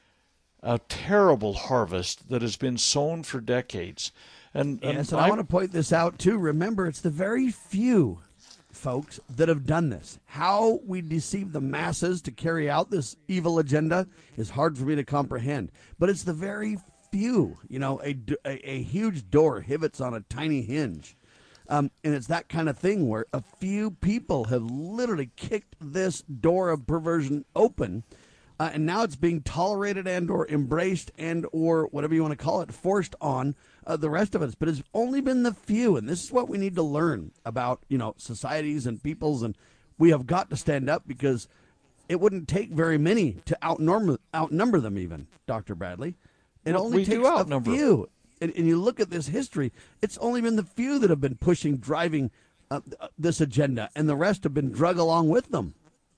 a terrible harvest that has been sown for decades. And, and yes, and I, I want to point this out too. Remember, it's the very few folks that have done this. How we deceive the masses to carry out this evil agenda is hard for me to comprehend. But it's the very few, you know, a, a, a huge door pivots on a tiny hinge. Um, and it's that kind of thing where a few people have literally kicked this door of perversion open. Uh, and now it's being tolerated and or embraced and or whatever you want to call it, forced on uh, the rest of us. But it's only been the few. And this is what we need to learn about, you know, societies and peoples. And we have got to stand up because it wouldn't take very many to outnumber, outnumber them even, Doctor Bradley. It Well, only we takes do a outnumber. few. And, and you look at this history, it's only been the few that have been pushing, driving uh, this agenda. And the rest have been drug along with them.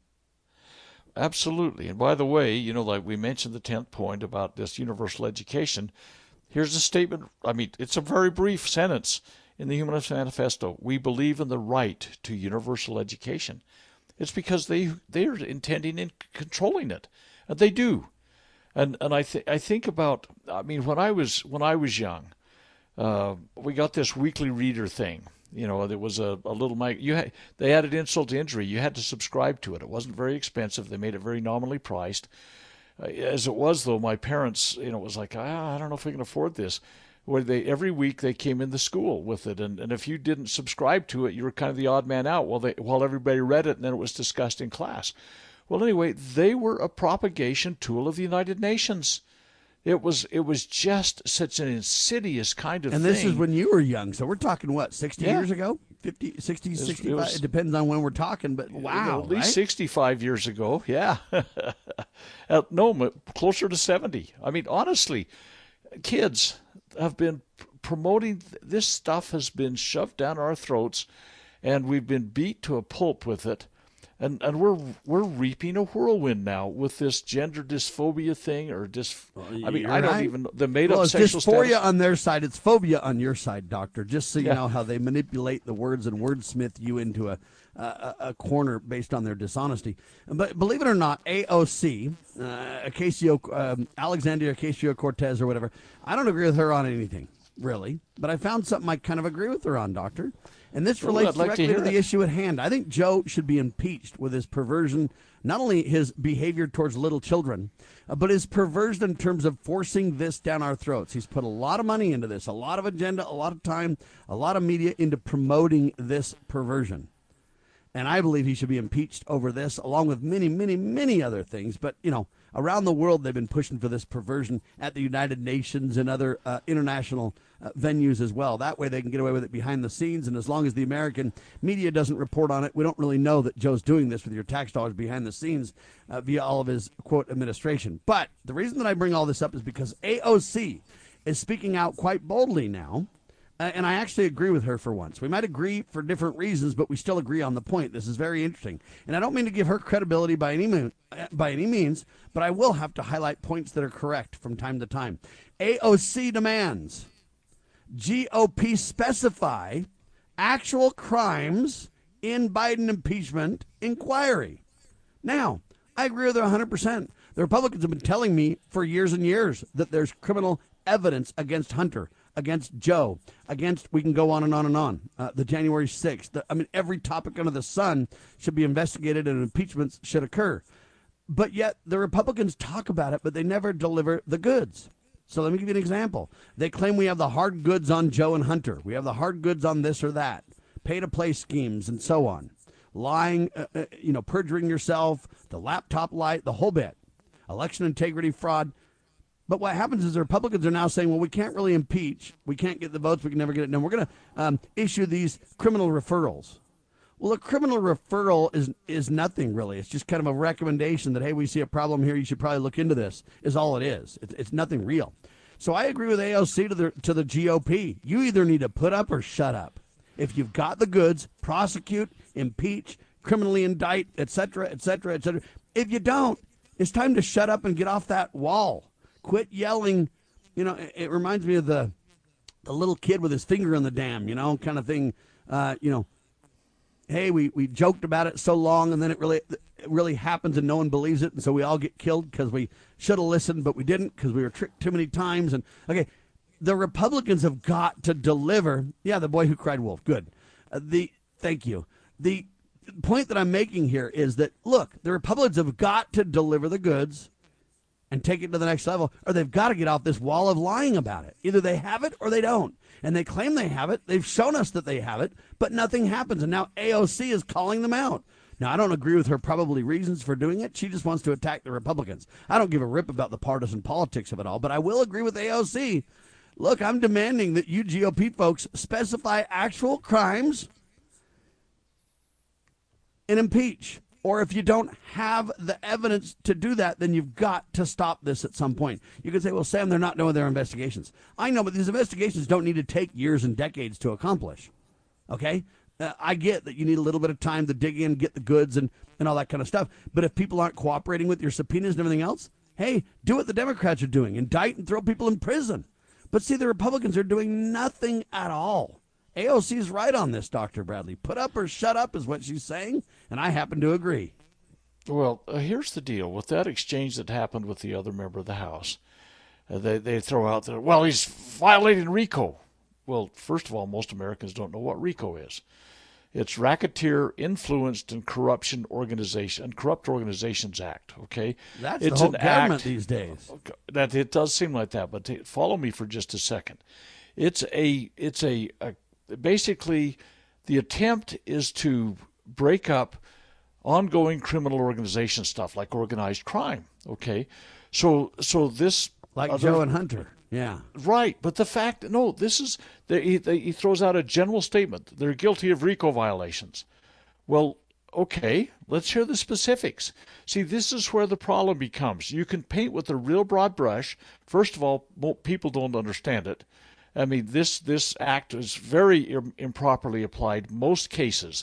Absolutely. And by the way, you know, like we mentioned the tenth point about this universal education, here's a statement. I mean, it's a very brief sentence in the Humanist Manifesto. We believe in the right to universal education. It's because they they are intending in controlling it, and they do. And and I think I think about. I mean, when I was when I was young, uh, we got this weekly reader thing. You know, there was a, a little mic. You had, they added insult to injury. You had to subscribe to it. It wasn't very expensive. They made it very nominally priced. Uh, as it was, though, my parents, you know, it was like, ah, I don't know if we can afford this. Where they every week they came into school with it, and, and if you didn't subscribe to it, you were kind of the odd man out while they while everybody read it, and then it was discussed in class. Well, anyway, they were a propagation tool of the United Nations. It was it was just such an insidious kind of and thing. And this is when you were young. So we're talking, what, sixty Yeah. years ago? fifty, sixty, It was- it sixty-five? was- It depends on when we're talking, but wow. At least right? sixty-five years ago, yeah. uh, no, m- closer to seventy. I mean, honestly, kids have been p- promoting, th- this stuff has been shoved down our throats, and we've been beat to a pulp with it. And and we're we're reaping a whirlwind now with this gender dysphoria thing or dis. I mean, I don't right. even the made well, up it's sexual dysphoria status. on their side. It's phobia on your side, doctor. Just so you Yeah. know how they manipulate the words and wordsmith you into a a, a corner based on their dishonesty. But believe it or not, A O C, uh, Ocasio, um, Alexandria Ocasio-Cortez or whatever. I don't agree with her on anything really, but I found something I kind of agree with her on, doctor. And this Ooh, relates I'd like to directly to, hear the it. issue at hand. I think Joe should be impeached with his perversion, not only his behavior towards little children, uh, but his perversion in terms of forcing this down our throats. He's put a lot of money into this, a lot of agenda, a lot of time, a lot of media into promoting this perversion. And I believe he should be impeached over this, along with many, many, many other things. But, you know, around the world, they've been pushing for this perversion at the United Nations and other uh, international uh, venues as well. That way they can get away with it behind the scenes. And as long as the American media doesn't report on it, we don't really know that Joe's doing this with your tax dollars behind the scenes uh, via all of his, quote, administration. But the reason that I bring all this up is because A O C is speaking out quite boldly now. Uh, and I actually agree with her for once. We might agree for different reasons, but we still agree on the point. This is very interesting. And I don't mean to give her credibility by any, mean, by any means, but I will have to highlight points that are correct from time to time. A O C demands G O P specify actual crimes in Biden impeachment inquiry. Now, I agree with her one hundred percent. The Republicans have been telling me for years and years that there's criminal evidence against Hunter, against Joe, against, we can go on and on and on, uh, the January sixth. The, I mean, every topic under the sun should be investigated and impeachments should occur. But yet the Republicans talk about it, but they never deliver the goods. So let me give you an example. They claim we have the hard goods on Joe and Hunter. We have the hard goods on this or that, pay-to-play schemes and so on, lying, uh, uh, you know, perjuring yourself, the laptop light, the whole bit, election integrity fraud. But what happens is the Republicans are now saying, well, we can't really impeach. We can't get the votes. We can never get it done. We're going to um, issue these criminal referrals. Well, a criminal referral is is nothing, really. It's just kind of a recommendation that, hey, we see a problem here. You should probably look into this, is all it is. It's, it's nothing real. So I agree with A O C to the, to the G O P. You either need to put up or shut up. If you've got the goods, prosecute, impeach, criminally indict, et cetera, et cetera, et cetera. If you don't, it's time to shut up and get off that wall. Quit yelling. You know, it, it reminds me of the the little kid with his finger in the dam, you know, kind of thing. Uh, you know, hey, we, we joked about it so long, and then it really it really happens and no one believes it, and so we all get killed because we should have listened, but we didn't because we were tricked too many times. And okay, the Republicans have got to deliver. Yeah, the boy who cried wolf. Good. Uh, the thank you. The point that I'm making here is that, look, the Republicans have got to deliver the goods and take it to the next level, or they've got to get off this wall of lying about it. Either they have it or they don't. And they claim they have it. They've shown us that they have it, but nothing happens. And now A O C is calling them out. Now, I don't agree with her probably reasons for doing it. She just wants to attack the Republicans. I don't give a rip about the partisan politics of it all, but I will agree with A O C. Look, I'm demanding that you G O P folks specify actual crimes and impeach. Or if you don't have the evidence to do that, then you've got to stop this at some point. You can say, well, Sam, they're not doing their investigations. I know, but these investigations don't need to take years and decades to accomplish. Okay? Uh, I get that you need a little bit of time to dig in, get the goods and, and all that kind of stuff. But if people aren't cooperating with your subpoenas and everything else, hey, do what the Democrats are doing. Indict and throw people in prison. But see, the Republicans are doing nothing at all. A O C is right on this, Doctor Bradley. Put up or shut up is what she's saying, and I happen to agree. Well, uh, here's the deal. With that exchange that happened with the other member of the House, uh, they, they throw out there, well, he's violating RICO. Well, first of all, most Americans don't know what RICO is. It's Racketeer Influenced and Corruption Organization and Corrupt Organizations Act, okay? That's it's the whole an government act, these days. That it does seem like that, but t- follow me for just a second. It's a it's a, a basically the attempt is to break up ongoing criminal organization stuff like organized crime, okay? So so this like other, Joe and Hunter. Yeah. Right, but the fact, no, this is, they, he, they, he throws out a general statement. They're guilty of RICO violations. Well, okay, let's hear the specifics. See, this is where the problem becomes. You can paint with a real broad brush. First of all, people don't understand it. I mean, this this act is very im- improperly applied most cases.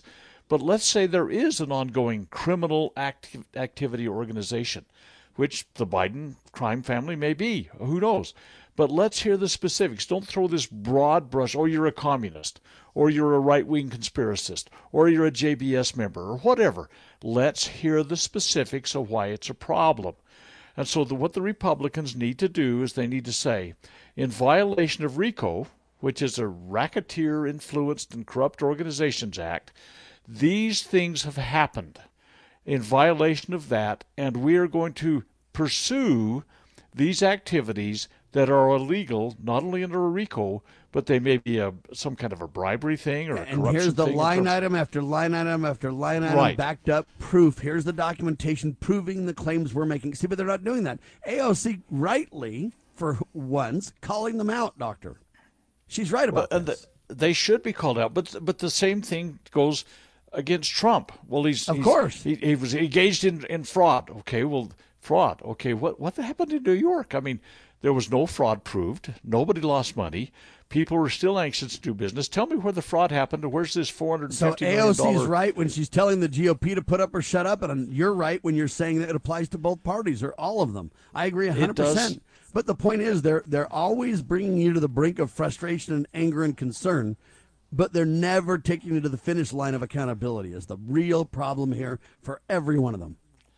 But let's say there is an ongoing criminal acti- activity organization, which the Biden crime family may be. Who knows? But let's hear the specifics. Don't throw this broad brush, oh, you're a communist, or you're a right-wing conspiracist, or you're a J B S member, or whatever. Let's hear the specifics of why it's a problem. And so the, what the Republicans need to do is they need to say, in violation of RICO, which is a Racketeer Influenced and Corrupt Organizations Act, these things have happened in violation of that, and we are going to pursue these activities that are illegal, not only under a RICO, but they may be a some kind of a bribery thing or a and corruption here's the thing line item after line item after line item, right. backed up proof. Here's the documentation proving the claims we're making. See, but they're not doing that. A O C rightly, for once, calling them out, Doctor. She's right about well, this. The, they should be called out, but but the same thing goes against Trump. Well, he's of he's, course he, he was engaged in, in fraud. Okay, well, fraud. Okay, what what happened in New York? I mean, there was no fraud proved. Nobody lost money. People were still anxious to do business. Tell me where the fraud happened, and where's this four hundred fifty so million dollars? So A O C's right when she's telling the G O P to put up or shut up, and you're right when you're saying that it applies to both parties or all of them. I agree one hundred percent. But the point is, they're they're always bringing you to the brink of frustration and anger and concern, but they're never taking you to the finish line of accountability is the real problem here for every one of them.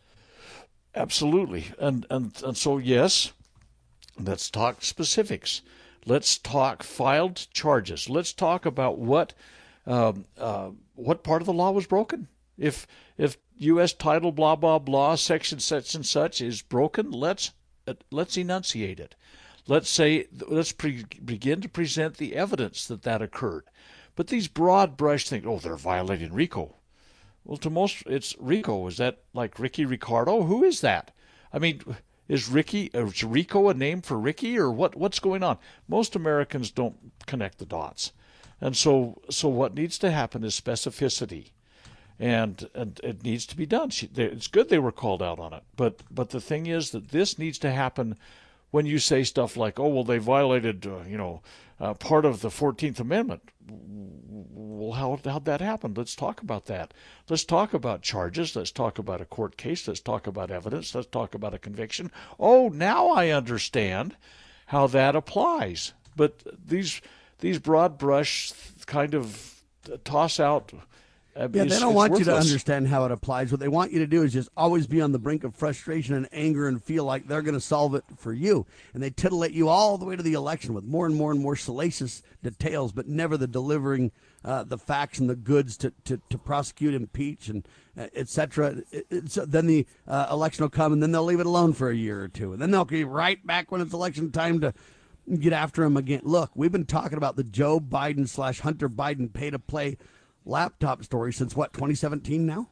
Absolutely. And, and, and so, yes, let's talk specifics. Let's talk filed charges. Let's talk about what um, uh, what part of the law was broken. If if U S title blah blah blah section such and such is broken, let's uh, let's enunciate it. Let's say let's pre- begin to present the evidence that that occurred. But these broad brush things, oh, they're violating RICO. Well, to most, it's RICO. Is that like Ricky Ricardo? Who is that? I mean. Is Ricky, is RICO a name for Ricky, or what? What's going on? Most Americans don't connect the dots, and so so what needs to happen is specificity, and and it needs to be done. She, they, it's good they were called out on it, but but the thing is that this needs to happen when you say stuff like, oh well, they violated uh, you know uh, part of the fourteenth Amendment. Well, how how'd that happen? Let's talk about that. Let's talk about charges. Let's talk about a court case. Let's talk about evidence. Let's talk about a conviction. Oh, now I understand how that applies. But these these broad brush kind of toss out. Uh, yeah, is, they don't want worthless. you to understand how it applies. What they want you to do is just always be on the brink of frustration and anger and feel like they're going to solve it for you. And they titillate you all the way to the election with more and more and more salacious details, but never the delivering uh, the facts and the goods to, to, to prosecute, impeach, and uh, et cetera. It, it, so then the uh, election will come, and then they'll leave it alone for a year or two. And then they'll be right back when it's election time to get after them again. Look, we've been talking about the Joe Biden slash Hunter Biden pay-to-play laptop story since what, twenty seventeen now?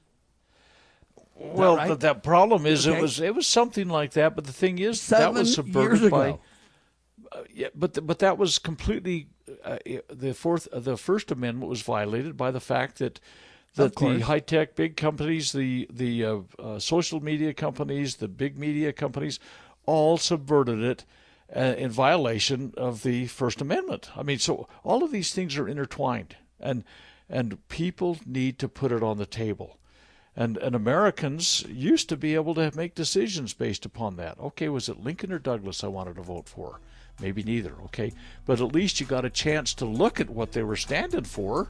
Well, right? the, that problem is Okay. it was it was something like that, but the thing is Seven that was subverted years by ago. uh, yeah, but the, but that was completely uh, the fourth uh, the First Amendment was violated by the fact that that Of course. the high tech big companies, the the uh, uh, social media companies, the big media companies, all subverted it uh, in violation of the First Amendment. I mean, so all of these things are intertwined, and and people need to put it on the table. And and Americans used to be able to make decisions based upon that. Okay, was it Lincoln or Douglas I wanted to vote for? Maybe neither, okay? But at least you got a chance to look at what they were standing for.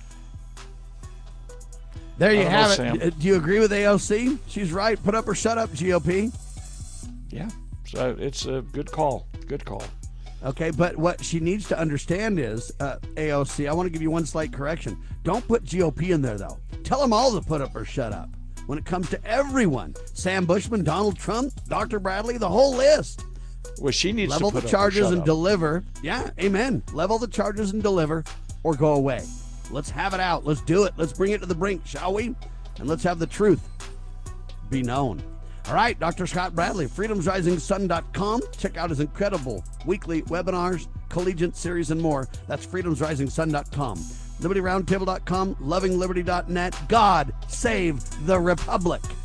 There you I don't have know, it. Sam. Do you agree with A O C? She's right. Put up or shut up, G O P. Yeah, so it's a good call. Good call. Okay, but what she needs to understand is, uh, A O C, I want to give you one slight correction. Don't put G O P in there, though. Tell them all to put up or shut up. When it comes to everyone, Sam Bushman, Donald Trump, Doctor Bradley, the whole list. Well, she needs Level to put the up or charges shut and up. deliver. Yeah, amen. Level the charges and deliver or go away. Let's have it out. Let's do it. Let's bring it to the brink, shall we? And let's have the truth be known. All right, Doctor Scott Bradley, freedoms rising sun dot com. Check out his incredible weekly webinars, collegiate series, and more. That's freedoms rising sun dot com. liberty roundtable dot com, loving liberty dot net. God save the Republic.